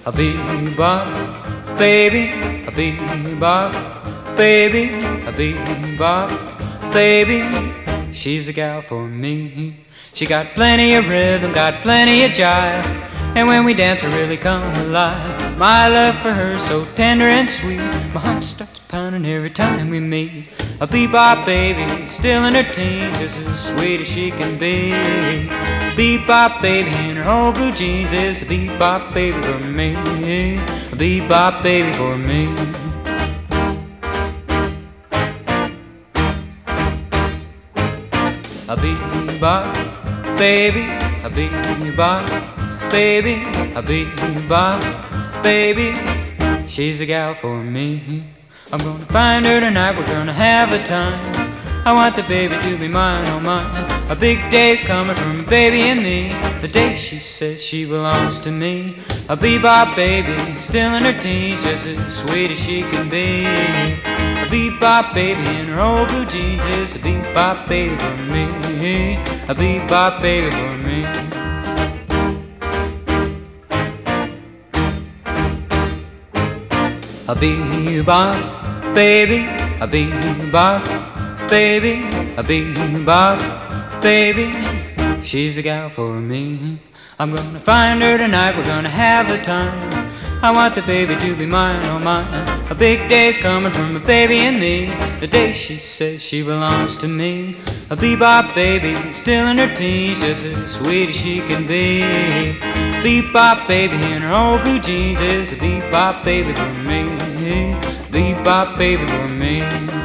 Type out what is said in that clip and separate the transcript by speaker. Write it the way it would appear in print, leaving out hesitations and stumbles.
Speaker 1: a bebop baby, a bebop baby, a bebop baby. She's a gal for me. She got plenty of rhythm, got plenty of jive, and when we dance I really come alive. My love for her so tender and sweet, my heart starts pounding every time we meet. A bebop baby, still in her teens, just as sweet as she can be. Bebop baby in her old blue jeans is a bebop baby for me. A bebop baby for me. A bebop baby, a bebop baby, a bebop baby. She's a gal for me. I'm gonna find her tonight, we're gonna have a time. I want the baby to be mine, oh mine. A big day's coming from a baby and me, the day she says she belongs to me. A bebop baby, still in her teens, just as sweet as she can be. A bebop baby in her old blue jeans is a bebop baby for me. A bebop baby for me. A bebop baby, a bebop baby, a bebop baby. She's a gal for me. I'm gonna find her tonight, we're gonna have the time. I want the baby to be mine, oh mine. A big day's coming from a baby and me, the day she says she belongs to me. A bebop baby, still in her teens, just as sweet as she can be. Bebop baby in her old blue jeans is a bebop baby for me. Bebop baby for me.